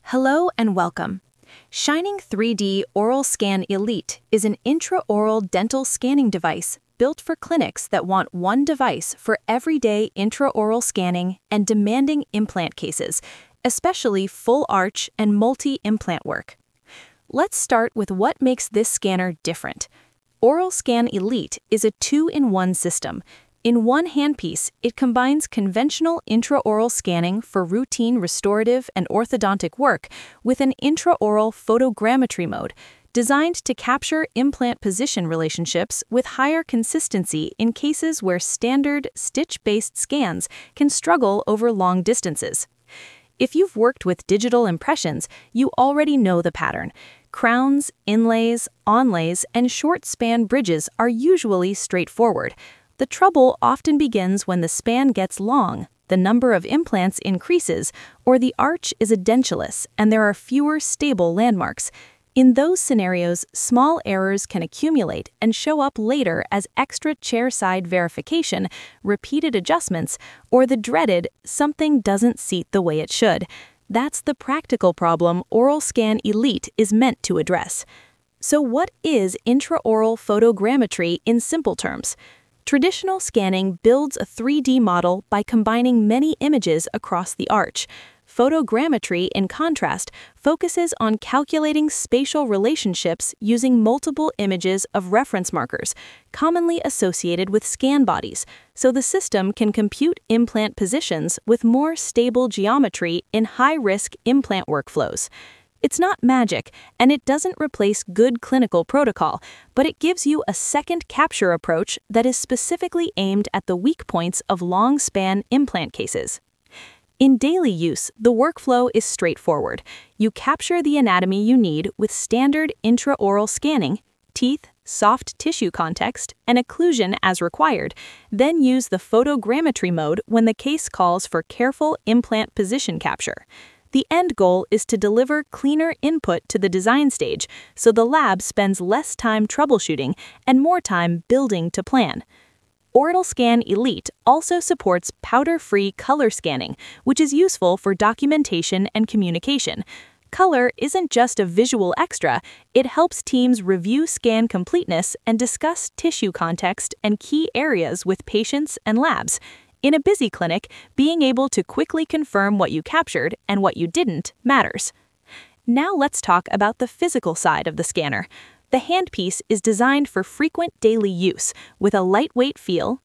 Hello and welcome. Shining 3D Oral Scan Elite is an intraoral dental scanning device built for clinics that want one device for everyday intraoral scanning and demanding implant cases, especially full arch and multi-implant work. Let's start with what makes this scanner different. Oral Scan Elite is a two-in-one system. In one handpiece, it combines conventional intraoral scanning for routine restorative and orthodontic work with an intraoral photogrammetry mode, designed to capture implant position relationships with higher consistency in cases where standard stitch-based scans can struggle over long distances. If you've worked with digital impressions, you already know the pattern. Crowns, inlays, onlays, and short-span bridges are usually straightforward. The trouble often begins when the span gets long, the number of implants increases, or the arch is edentulous and there are fewer stable landmarks. In those scenarios, small errors can accumulate and show up later as extra chairside verification, repeated adjustments, or the dreaded "something doesn't seat the way it should." That's the practical problem Oral Scan Elite is meant to address. So what is intraoral photogrammetry in simple terms? Traditional scanning builds a 3D model by combining many images across the arch. Photogrammetry, in contrast, focuses on calculating spatial relationships using multiple images of reference markers, commonly associated with scan bodies, so the system can compute implant positions with more stable geometry in high-risk implant workflows. It's not magic, and it doesn't replace good clinical protocol, but it gives you a second capture approach that is specifically aimed at the weak points of long-span implant cases. In daily use, the workflow is straightforward. You capture the anatomy you need with standard intraoral scanning, teeth, soft tissue context, and occlusion as required, then use the photogrammetry mode when the case calls for careful implant position capture. The end goal is to deliver cleaner input to the design stage, so the lab spends less time troubleshooting and more time building to plan. Oral Scan Elite also supports powder-free color scanning, which is useful for documentation and communication. Color isn't just a visual extra, it helps teams review scan completeness and discuss tissue context and key areas with patients and labs. In a busy clinic, being able to quickly confirm what you captured and what you didn't matters. Now let's talk about the physical side of the scanner. The handpiece is designed for frequent daily use, with a lightweight feel,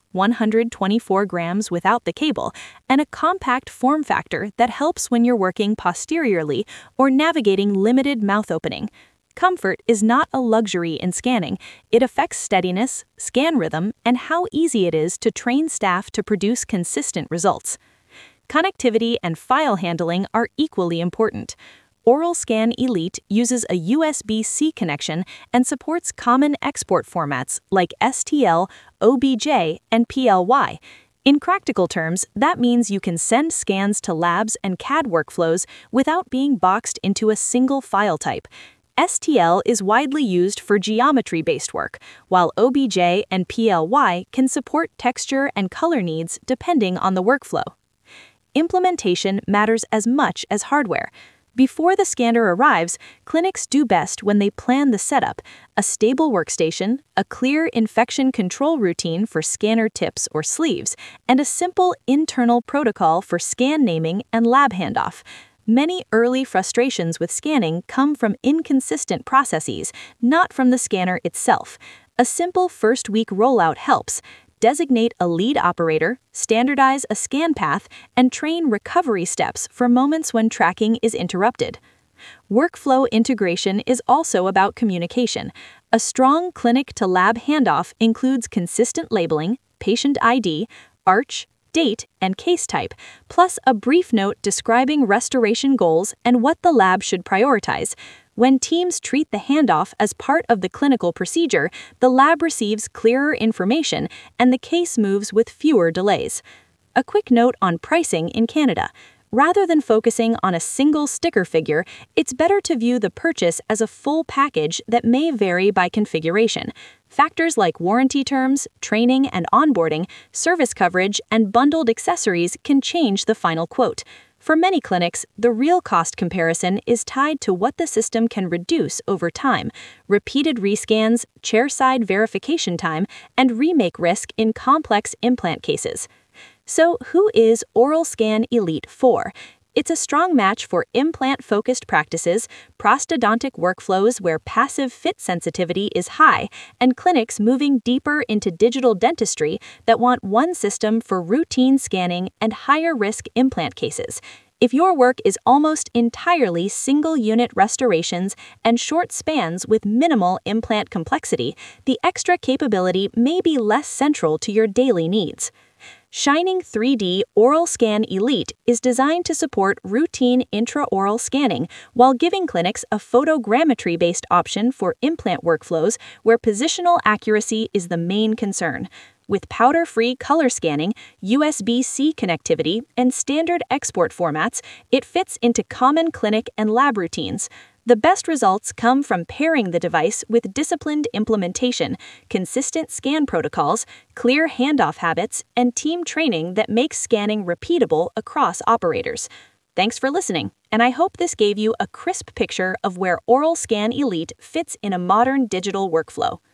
124 grams without the cable, and a compact form factor that helps when you're working posteriorly or navigating limited mouth opening. Comfort is not a luxury in scanning. It affects steadiness, scan rhythm, and how easy it is to train staff to produce consistent results. Connectivity and file handling are equally important. Oral Scan Elite uses a USB-C connection and supports common export formats like STL, OBJ, and PLY. In practical terms, that means you can send scans to labs and CAD workflows without being boxed into a single file type. STL is widely used for geometry-based work, while OBJ and PLY can support texture and color needs depending on the workflow. Implementation matters as much as hardware. Before the scanner arrives, clinics do best when they plan the setup: a stable workstation, a clear infection control routine for scanner tips or sleeves, and a simple internal protocol for scan naming and lab handoff. Many early frustrations with scanning come from inconsistent processes, not from the scanner itself. A simple first-week rollout helps. Designate a lead operator, standardize a scan path, and train recovery steps for moments when tracking is interrupted. Workflow integration is also about communication. A strong clinic-to-lab handoff includes consistent labeling, patient ID, arch, date, and case type, plus a brief note describing restoration goals and what the lab should prioritize. When teams treat the handoff as part of the clinical procedure, the lab receives clearer information and the case moves with fewer delays. A quick note on pricing in Canada. Rather than focusing on a single sticker figure, it's better to view the purchase as a full package that may vary by configuration. Factors like warranty terms, training and onboarding, service coverage, and bundled accessories can change the final quote. For many clinics, the real cost comparison is tied to what the system can reduce over time: repeated rescans, chairside verification time, and remake risk in complex implant cases. So, who is OralScan Elite for? It's a strong match for implant-focused practices, prosthodontic workflows where passive fit sensitivity is high, and clinics moving deeper into digital dentistry that want one system for routine scanning and higher-risk implant cases. If your work is almost entirely single-unit restorations and short spans with minimal implant complexity, the extra capability may be less central to your daily needs. Shining 3D OralScan Elite is designed to support routine intraoral scanning while giving clinics a photogrammetry-based option for implant workflows where positional accuracy is the main concern. With powder-free color scanning, USB-C connectivity, and standard export formats, it fits into common clinic and lab routines. The best results come from pairing the device with disciplined implementation, consistent scan protocols, clear handoff habits, and team training that makes scanning repeatable across operators. Thanks for listening, and I hope this gave you a crisp picture of where OralScan Elite fits in a modern digital workflow.